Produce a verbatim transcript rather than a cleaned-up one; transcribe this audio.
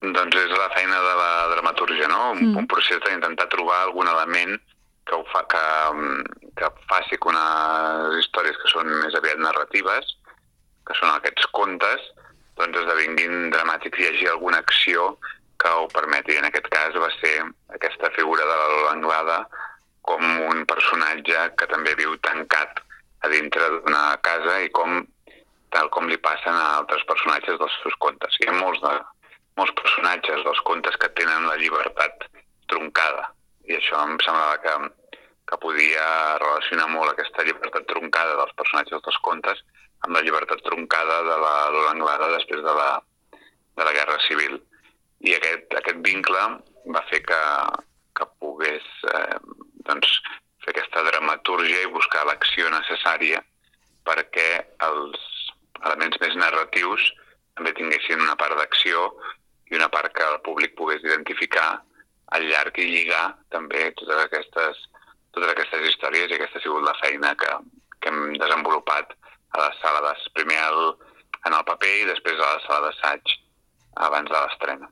Doncs és la feina de la dramatúrgia, no? Un, Mm. un procés d'intentar trobar algun element que, ho fa, que, que faci que unes històries que són més aviat narratives, que són aquests contes, doncs esdevinguin dramàtics i hi hagi alguna acció que ho permeti. En aquest cas va ser aquesta figura de la Lola Anglada com un personatge que també viu tancat a dintre d'una casa i com, tal com li passen a altres personatges dels seus contes. Hi ha molts, de, molts personatges dels contes que tenen la llibertat truncada i això em semblava que, que podia relacionar molt aquesta llibertat truncada dels personatges dels contes amb la llibertat truncada de la Lola Anglada després de la, de la Guerra Civil. I aquest, aquest vincle va fer que, que pogués eh, doncs, fer aquesta dramatúrgia i buscar l'acció necessària perquè els elements més narratius també tinguessin una part d'acció i una part que el públic pogués identificar al llarg i lligar també totes aquestes, totes aquestes històries i aquesta ha sigut la feina que, que hem desenvolupat a la sala de, primer al, en el paper i després a la sala d'assaig abans de l'estrena.